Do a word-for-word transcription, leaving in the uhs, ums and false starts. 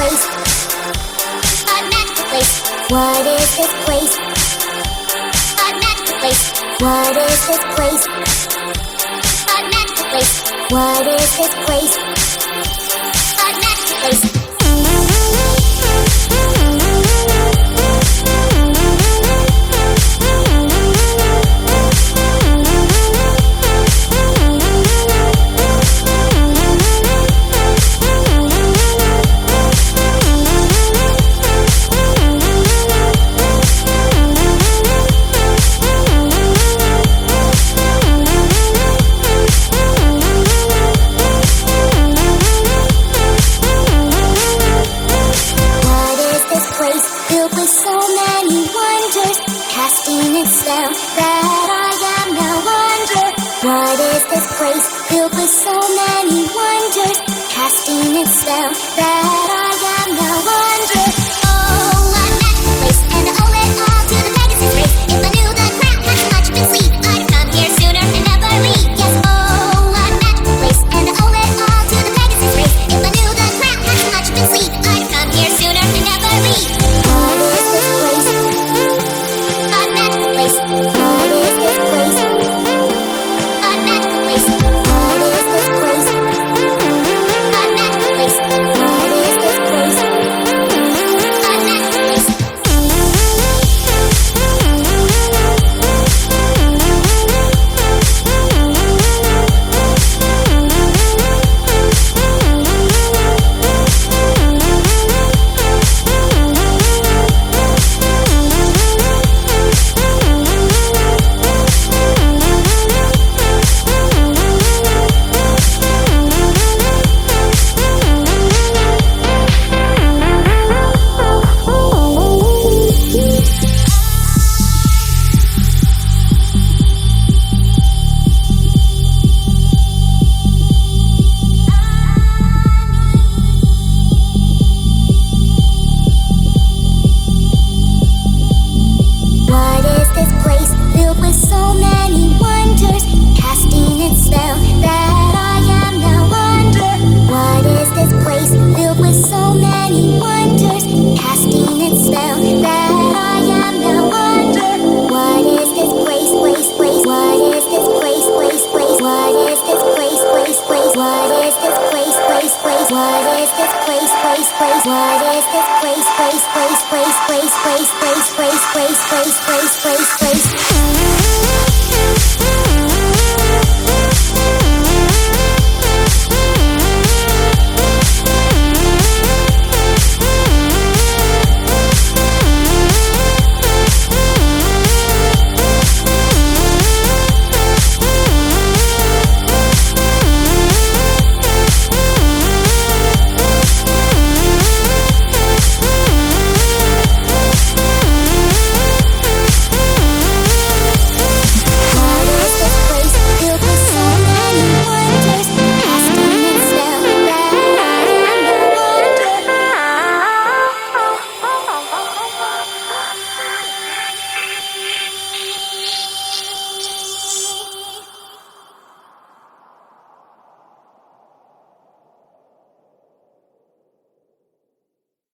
place? A magical place. What is this place? A magical place. What is this place? A magical place. What is this place? A magical place. Filled with so many wonders, casting its spell that I am no wonder. What is this place? Filled with so many wonders, casting its spell that I am no wonder. Oh, a magical place, and I owe it all to the Pegasus race. If I knew the crap had much been sleep, I'd come here sooner and never leave. Yes, oh, a magical place, and I owe it all to the Pegasus race. If I knew the crap had much been sleep, I'd come here sooner and never leave. What is this place, place, place, place, place, place, place, place, place, place, place, place, place, place?